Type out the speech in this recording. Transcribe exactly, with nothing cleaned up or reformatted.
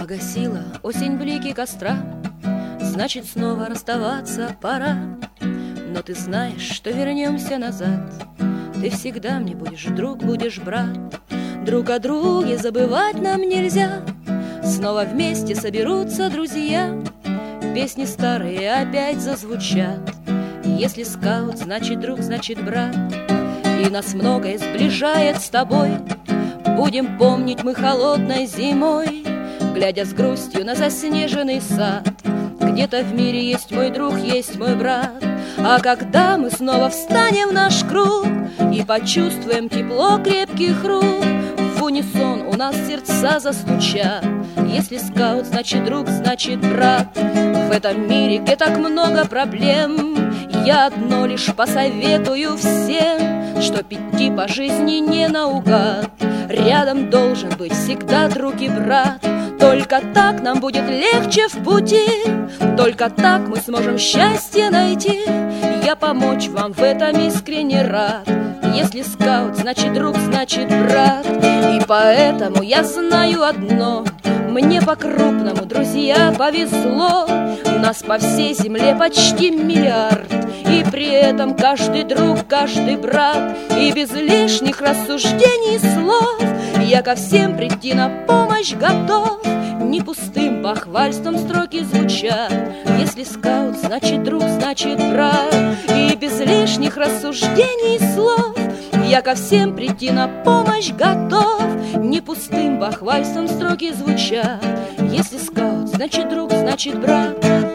Погасила осень блики костра, значит, снова расставаться пора. Но ты знаешь, что вернемся назад. Ты всегда мне будешь друг, будешь брат. Друг о друге забывать нам нельзя. Снова вместе соберутся друзья. Песни старые опять зазвучат. Если скаут, значит друг, значит брат. И нас многое сближает с тобой. Будем помнить мы холодной зимой, глядя с грустью на заснеженный сад. Где-то в мире есть мой друг, есть мой брат. А когда мы снова встанем в наш круг и почувствуем тепло крепких рук, в унисон у нас сердца застучат. Если скаут, значит друг, значит брат. В этом мире, где так много проблем, я одно лишь посоветую всем, что идти по жизни не наугад. Рядом должен быть всегда друг и брат. Только так нам будет легче в пути. Только так мы сможем счастье найти. Я помочь вам в этом искренне рад. Если скаут, значит друг, значит брат. И поэтому я знаю одно: мне по-крупному, друзья, повезло. Нас по всей земле почти миллиард. И при этом каждый друг, каждый брат. И без лишних рассуждений и слов я ко всем прийти на помощь готов. Не пустым похвальством строки звучат. Если скаут, значит друг, значит брат. И без лишних рассуждений и слов я ко всем прийти на помощь готов. Не пустым похвальством строки звучат. Если скаут, значит друг, значит брат.